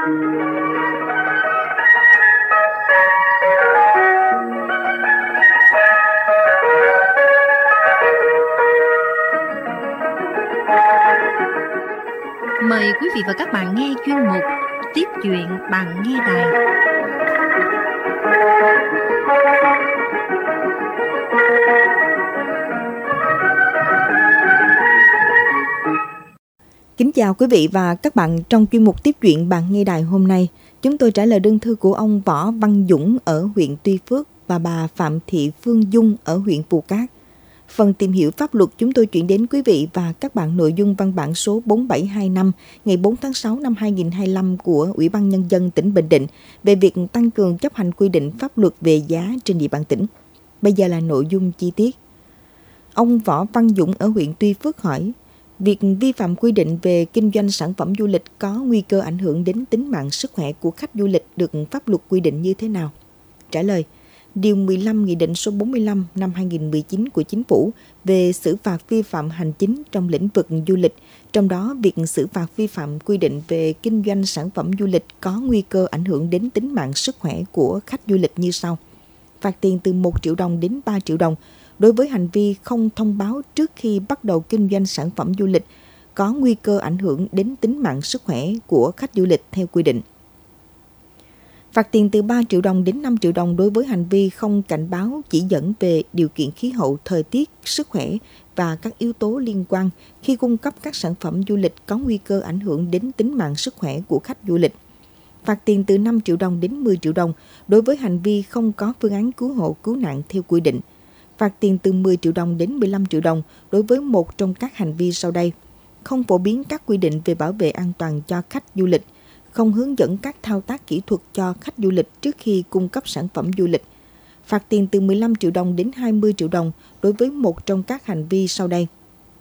Mời quý vị và các bạn nghe chuyên mục Tiếp chuyện bạn nghe đài. Kính chào quý vị và các bạn. Trong chuyên mục Tiếp chuyện bạn nghe đài hôm nay, chúng tôi trả lời đơn thư của ông Võ Văn Dũng ở huyện Tuy Phước và bà Phạm Thị Phương Dung ở huyện Phù Cát. Phần tìm hiểu pháp luật chúng tôi chuyển đến quý vị và các bạn nội dung văn bản số 4725 ngày 4 tháng 6 năm 2025 của Ủy ban Nhân dân tỉnh Bình Định về việc tăng cường chấp hành quy định pháp luật về giá trên địa bàn tỉnh. Bây giờ là nội dung chi tiết. Ông Võ Văn Dũng ở huyện Tuy Phước hỏi, việc vi phạm quy định về kinh doanh sản phẩm du lịch có nguy cơ ảnh hưởng đến tính mạng sức khỏe của khách du lịch được pháp luật quy định như thế nào? Trả lời, Điều 15 Nghị định số 45 năm 2019 của Chính phủ về xử phạt vi phạm hành chính trong lĩnh vực du lịch, trong đó việc xử phạt vi phạm quy định về kinh doanh sản phẩm du lịch có nguy cơ ảnh hưởng đến tính mạng sức khỏe của khách du lịch như sau. Phạt tiền từ 1 triệu đồng đến 3 triệu đồng đối với hành vi không thông báo trước khi bắt đầu kinh doanh sản phẩm du lịch có nguy cơ ảnh hưởng đến tính mạng sức khỏe của khách du lịch theo quy định. Phạt tiền từ 3 triệu đồng đến 5 triệu đồng đối với hành vi không cảnh báo chỉ dẫn về điều kiện khí hậu, thời tiết, sức khỏe và các yếu tố liên quan khi cung cấp các sản phẩm du lịch có nguy cơ ảnh hưởng đến tính mạng sức khỏe của khách du lịch. Phạt tiền từ 5 triệu đồng đến 10 triệu đồng đối với hành vi không có phương án cứu hộ cứu nạn theo quy định. Phạt tiền từ 10 triệu đồng đến 15 triệu đồng đối với một trong các hành vi sau đây. Không phổ biến các quy định về bảo vệ an toàn cho khách du lịch, không hướng dẫn các thao tác kỹ thuật cho khách du lịch trước khi cung cấp sản phẩm du lịch. Phạt tiền từ 15 triệu đồng đến 20 triệu đồng đối với một trong các hành vi sau đây.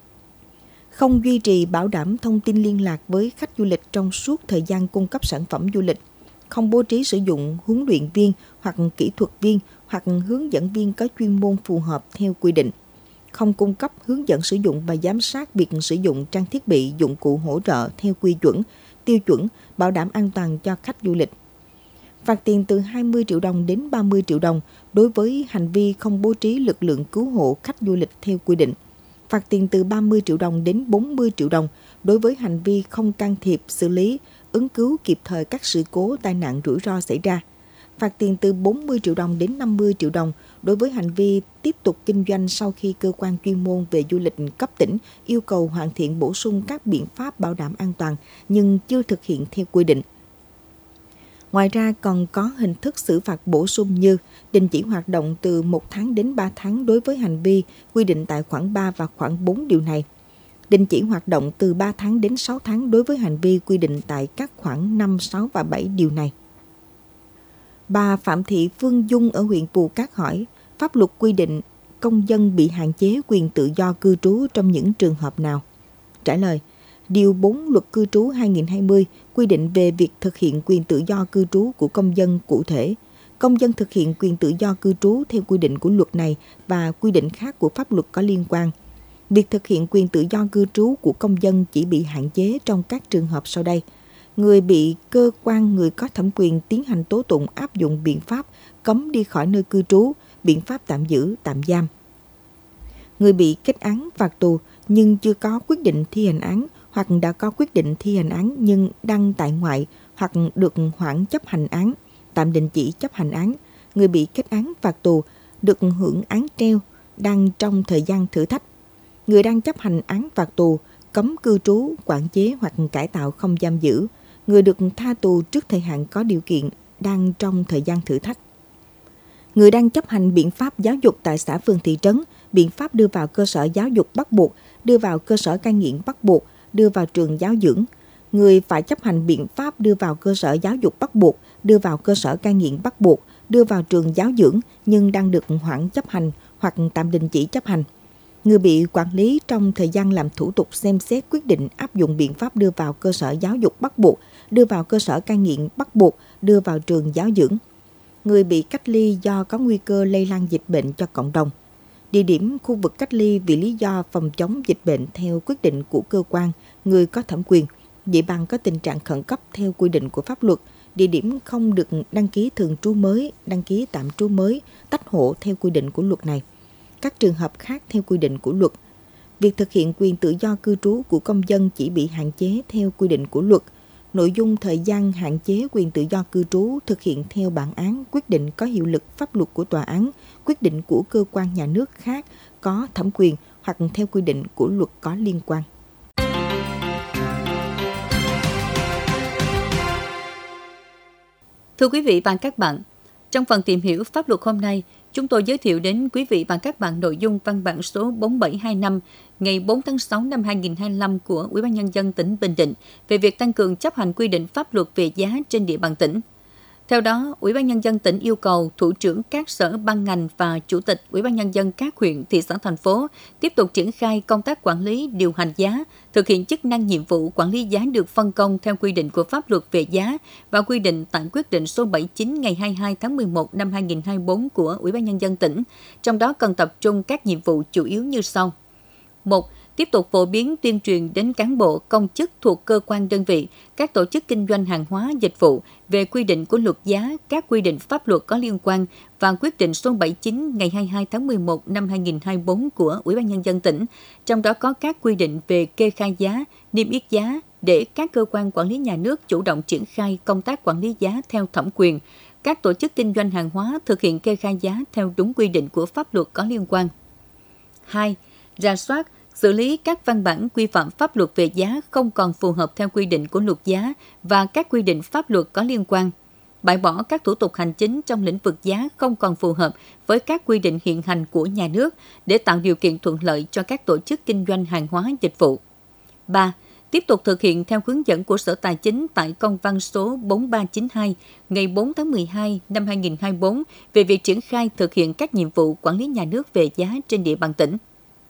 Không duy trì bảo đảm thông tin liên lạc với khách du lịch trong suốt thời gian cung cấp sản phẩm du lịch. Không bố trí sử dụng huấn luyện viên hoặc kỹ thuật viên hoặc hướng dẫn viên có chuyên môn phù hợp theo quy định. Không cung cấp hướng dẫn sử dụng và giám sát việc sử dụng trang thiết bị, dụng cụ hỗ trợ theo quy chuẩn, tiêu chuẩn, bảo đảm an toàn cho khách du lịch. Phạt tiền từ 20 triệu đồng đến 30 triệu đồng đối với hành vi không bố trí lực lượng cứu hộ khách du lịch theo quy định. Phạt tiền từ 30 triệu đồng đến 40 triệu đồng đối với hành vi không can thiệp, xử lý, ứng cứu kịp thời các sự cố tai nạn rủi ro xảy ra. Phạt tiền từ 40 triệu đồng đến 50 triệu đồng đối với hành vi tiếp tục kinh doanh sau khi cơ quan chuyên môn về du lịch cấp tỉnh yêu cầu hoàn thiện bổ sung các biện pháp bảo đảm an toàn nhưng chưa thực hiện theo quy định. Ngoài ra còn có hình thức xử phạt bổ sung như đình chỉ hoạt động từ 1 tháng đến 3 tháng đối với hành vi quy định tại khoản 3 và khoản 4 điều này. Đình chỉ hoạt động từ 3 tháng đến 6 tháng đối với hành vi quy định tại các khoản 5, 6 và 7 điều này. Bà Phạm Thị Phương Dung ở huyện Phù Cát hỏi, pháp luật quy định công dân bị hạn chế quyền tự do cư trú trong những trường hợp nào? Trả lời, Điều 4 Luật Cư trú 2020 quy định về việc thực hiện quyền tự do cư trú của công dân cụ thể. Công dân thực hiện quyền tự do cư trú theo quy định của luật này và quy định khác của pháp luật có liên quan. Việc thực hiện quyền tự do cư trú của công dân chỉ bị hạn chế trong các trường hợp sau đây. Người bị cơ quan người có thẩm quyền tiến hành tố tụng áp dụng biện pháp cấm đi khỏi nơi cư trú, biện pháp tạm giữ, tạm giam. Người bị kết án phạt tù nhưng chưa có quyết định thi hành án hoặc đã có quyết định thi hành án nhưng đang tại ngoại hoặc được hoãn chấp hành án, tạm đình chỉ chấp hành án. Người bị kết án phạt tù được hưởng án treo đang trong thời gian thử thách. Người đang chấp hành án phạt tù, cấm cư trú, quản chế hoặc cải tạo không giam giữ. Người được tha tù trước thời hạn có điều kiện, đang trong thời gian thử thách. Người đang chấp hành biện pháp giáo dục tại xã phường thị trấn, biện pháp đưa vào cơ sở giáo dục bắt buộc, đưa vào cơ sở cai nghiện bắt buộc, đưa vào trường giáo dưỡng. Người phải chấp hành biện pháp đưa vào cơ sở giáo dục bắt buộc, đưa vào cơ sở cai nghiện bắt buộc, đưa vào trường giáo dưỡng nhưng đang được hoãn chấp hành hoặc tạm đình chỉ chấp hành. Người bị quản lý trong thời gian làm thủ tục xem xét quyết định áp dụng biện pháp đưa vào cơ sở giáo dục bắt buộc, đưa vào cơ sở cai nghiện bắt buộc, đưa vào trường giáo dưỡng. Người bị cách ly do có nguy cơ lây lan dịch bệnh cho cộng đồng. Địa điểm khu vực cách ly vì lý do phòng chống dịch bệnh theo quyết định của cơ quan, người có thẩm quyền. địa bàn có tình trạng khẩn cấp theo quy định của pháp luật, địa điểm không được đăng ký thường trú mới, đăng ký tạm trú mới, tách hộ theo quy định của luật này. Các trường hợp khác theo quy định của luật. Việc thực hiện quyền tự do cư trú của công dân chỉ bị hạn chế theo quy định của luật. Nội dung thời gian hạn chế quyền tự do cư trú thực hiện theo bản án, quyết định có hiệu lực pháp luật của tòa án, quyết định của cơ quan nhà nước khác có thẩm quyền hoặc theo quy định của luật có liên quan. Thưa quý vị và các bạn, trong phần tìm hiểu pháp luật hôm nay, chúng tôi giới thiệu đến quý vị và các bạn nội dung văn bản số 4725 ngày 4 tháng 6 năm 2025 của Ủy ban Nhân dân tỉnh Bình Định về việc tăng cường chấp hành quy định pháp luật về giá trên địa bàn tỉnh. Theo đó, Ủy ban Nhân dân tỉnh yêu cầu thủ trưởng các sở ban ngành và chủ tịch Ủy ban Nhân dân các huyện, thị xã, thành phố tiếp tục triển khai công tác quản lý, điều hành giá, thực hiện chức năng nhiệm vụ quản lý giá được phân công theo quy định của pháp luật về giá và quy định tại quyết định số 79 ngày 22 tháng 11 năm 2024 của Ủy ban Nhân dân tỉnh, trong đó cần tập trung các nhiệm vụ chủ yếu như sau. 1. Tiếp tục phổ biến tuyên truyền đến cán bộ, công chức thuộc cơ quan đơn vị, các tổ chức kinh doanh hàng hóa, dịch vụ về quy định của luật giá, các quy định pháp luật có liên quan và quyết định số 79 ngày 22 tháng 11 năm 2024 của Ủy ban Nhân dân tỉnh, trong đó có các quy định về kê khai giá, niêm yết giá để các cơ quan quản lý nhà nước chủ động triển khai công tác quản lý giá theo thẩm quyền, các tổ chức kinh doanh hàng hóa thực hiện kê khai giá theo đúng quy định của pháp luật có liên quan. 2. Rà soát, xử lý các văn bản quy phạm pháp luật về giá không còn phù hợp theo quy định của luật giá và các quy định pháp luật có liên quan. Bãi bỏ các thủ tục hành chính trong lĩnh vực giá không còn phù hợp với các quy định hiện hành của nhà nước để tạo điều kiện thuận lợi cho các tổ chức kinh doanh hàng hóa dịch vụ. 3. Tiếp tục thực hiện theo hướng dẫn của Sở Tài chính tại công văn số 4392 ngày 4 tháng 12 năm 2024 về việc triển khai thực hiện các nhiệm vụ quản lý nhà nước về giá trên địa bàn tỉnh.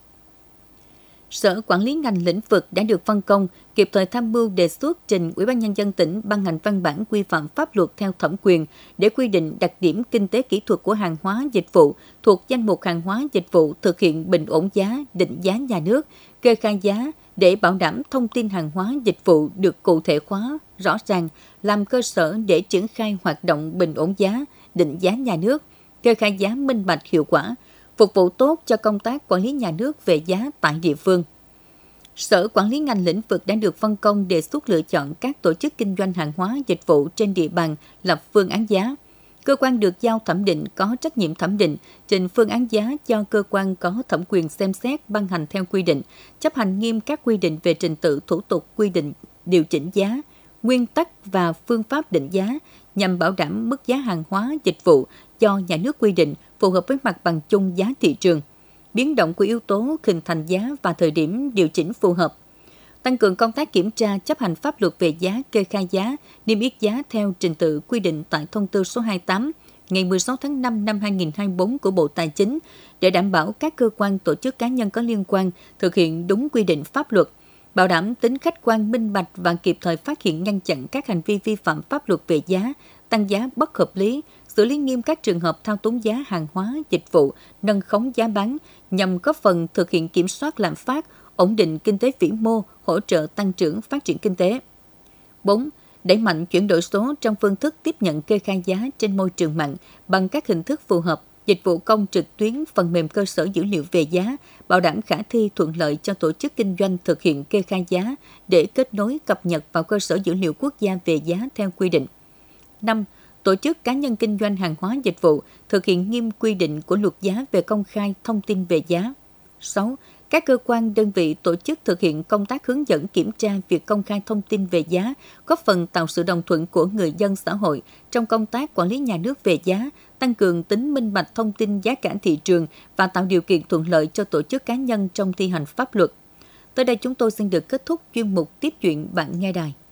Sở quản lý ngành lĩnh vực đã được phân công kịp thời tham mưu đề xuất trình Ủy ban Nhân dân tỉnh ban hành văn bản quy phạm pháp luật theo thẩm quyền để quy định đặc điểm kinh tế kỹ thuật của hàng hóa dịch vụ thuộc danh mục hàng hóa dịch vụ thực hiện bình ổn giá, định giá nhà nước, kê khai giá để bảo đảm thông tin hàng hóa dịch vụ được cụ thể hóa, rõ ràng, làm cơ sở để triển khai hoạt động bình ổn giá, định giá nhà nước, kê khai giá minh bạch hiệu quả, phục vụ tốt cho công tác quản lý nhà nước về giá tại địa phương. Sở quản lý ngành lĩnh vực đã được phân công đề xuất lựa chọn các tổ chức kinh doanh hàng hóa dịch vụ trên địa bàn lập phương án giá. Cơ quan được giao thẩm định có trách nhiệm thẩm định, trình phương án giá cho cơ quan có thẩm quyền xem xét ban hành theo quy định, chấp hành nghiêm các quy định về trình tự thủ tục quy định điều chỉnh giá, nguyên tắc và phương pháp định giá nhằm bảo đảm mức giá hàng hóa dịch vụ do nhà nước quy định phù hợp với mặt bằng chung giá thị trường, biến động của yếu tố hình thành giá và thời điểm điều chỉnh phù hợp. Tăng cường công tác kiểm tra chấp hành pháp luật về giá, kê khai giá, niêm yết giá theo trình tự quy định tại thông tư số 28 ngày 16 tháng 5 năm 2024 của Bộ Tài chính để đảm bảo các cơ quan, tổ chức, cá nhân có liên quan thực hiện đúng quy định pháp luật, bảo đảm tính khách quan, minh bạch và kịp thời phát hiện, ngăn chặn các hành vi vi phạm pháp luật về giá, tăng giá bất hợp lý, xử lý nghiêm các trường hợp thao túng giá hàng hóa, dịch vụ, nâng khống giá bán nhằm góp phần thực hiện kiểm soát lạm phát, ổn định kinh tế vĩ mô, hỗ trợ tăng trưởng phát triển kinh tế. 4. Đẩy mạnh chuyển đổi số trong phương thức tiếp nhận kê khai giá trên môi trường mạng bằng các hình thức phù hợp, dịch vụ công trực tuyến, phần mềm cơ sở dữ liệu về giá, bảo đảm khả thi thuận lợi cho tổ chức kinh doanh thực hiện kê khai giá để kết nối cập nhật vào cơ sở dữ liệu quốc gia về giá theo quy định. 5. Tổ chức cá nhân kinh doanh hàng hóa dịch vụ thực hiện nghiêm quy định của luật giá về công khai thông tin về giá. 6. Các cơ quan, đơn vị, tổ chức thực hiện công tác hướng dẫn kiểm tra việc công khai thông tin về giá, góp phần tạo sự đồng thuận của người dân xã hội trong công tác quản lý nhà nước về giá, tăng cường tính minh bạch thông tin giá cả thị trường và tạo điều kiện thuận lợi cho tổ chức cá nhân trong thi hành pháp luật. Tới đây chúng tôi xin được kết thúc chuyên mục Tiếp chuyện bạn nghe đài.